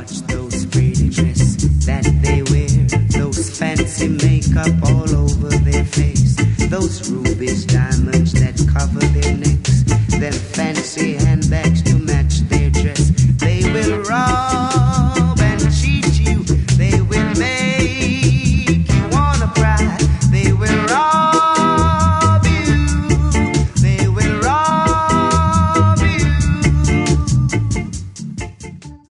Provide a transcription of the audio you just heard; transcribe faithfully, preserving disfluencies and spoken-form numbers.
watch those pretty dresses that they wear, those fancy makeup all over their face, those rubies, diamonds